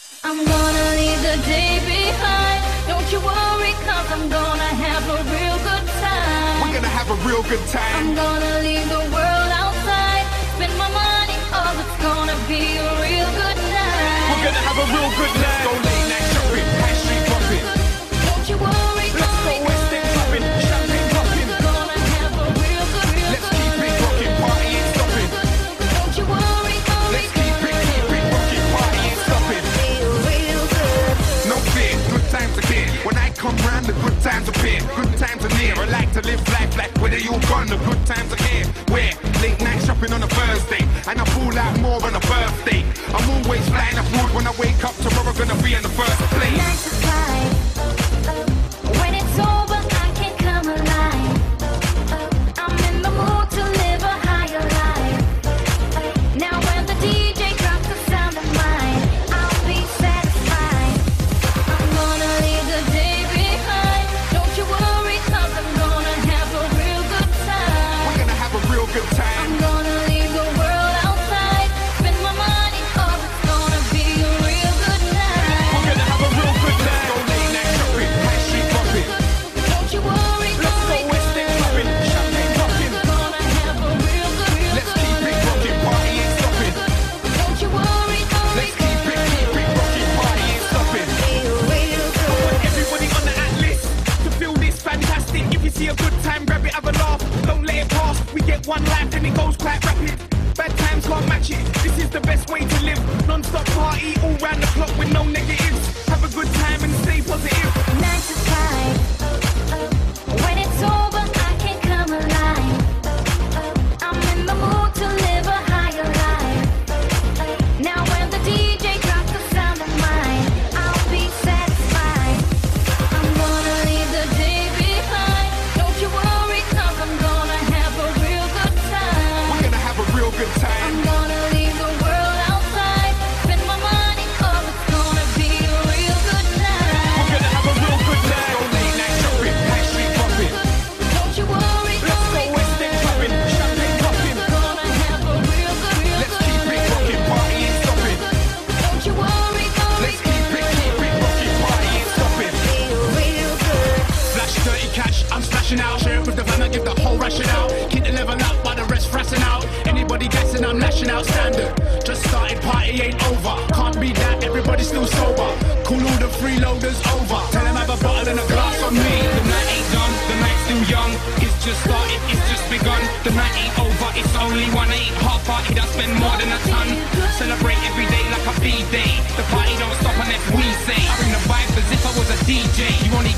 I'm gonna leave the day behind. Don't you worry, cause I'm gonna have a real good time. We're gonna have a real good time. I'm gonna leave the world outside. Spend my money, oh, it's gonna be a real good night. We're gonna have a real good night. Let's go late night shopping, high street shopping. Don't you worry, let's go West End clubbing, champagne popping. Gonna have a real good let's keep it rocking, party ain't stopping. Don't you worry, let's keep it rocking, party ain't stopping. Real good. No fear, good times are here. When I come round, the good times appear. Good times are near. I like to live life like whether you're gone, the good times are here. Where late night shopping on a Thursday, and I fall out more on a birthday. I'm always flying abroad when I wake up. Tomorrow gonna be in the first place. 9 to 5. When it's over, I can come alive. I'm in the mood to live a higher life. Now when the DJ drops the sound of mine, I'll be satisfied. I'm gonna leave the day behind. Don't you worry, cause I'm gonna have a real good time. We're gonna have a real good time. I'm gonna leave the world outside. Spend my money, oh, it's gonna be a real good night. We're gonna have a real good night. Go late night shopping, high street shopping. Don't you worry, let's go West End clubbing, champagne popping. Gonna have a real good night. Let's keep it rocking, party ain't stopping. Don't you worry, let's keep it rocking, party ain't stopping. I want everybody on the list to feel this fantastic. If you see a good time, grab it, have a laugh. Don't let it pass. We get one life and it goes quite rapid. Bad times can't match it. This is the best way to live. Non-stop party all round the clock with no negatives. Have a good time and stay positive. 9 to 5. When it's over, I can come alive. I'm in the mood to live a higher life. Now when the DJ drops the sound of mine, I'll be satisfied. I'm gonna leave the day behind. Don't you worry, cause I'm gonna have a real good time. We're gonna have a real good time. I'm gonna leave the world outside. Spend my money, oh, it's gonna be a real good night. We're gonna have a real good night. Go late night shopping, high street popping. Don't you worry, let's go West End clubbing, champagne popping. gonna have a real good let's keep it rocking, party ain't stopping. Don't you worry, let's keep it rocking, party ain't stopping. real good. Flash dirty cash, I'm splashing out. Share it with the van, I give the whole ration out. Keep the level up, while the rest frassing out. Anybody guessing I'm lashing out standard. Just started, party ain't over. Can't beat that, everybody's still sober. Cool all the freeloaders over. Tell them have a bottle and a glass on me. The night ain't done, the night's still young. It's just started, it's just begun. The night ain't over, it's only one. Ain't half party that spend more than a ton. Celebrate every day like a B-day. The party don't stop unless we say. I bring the vibes as if I was a DJ. You only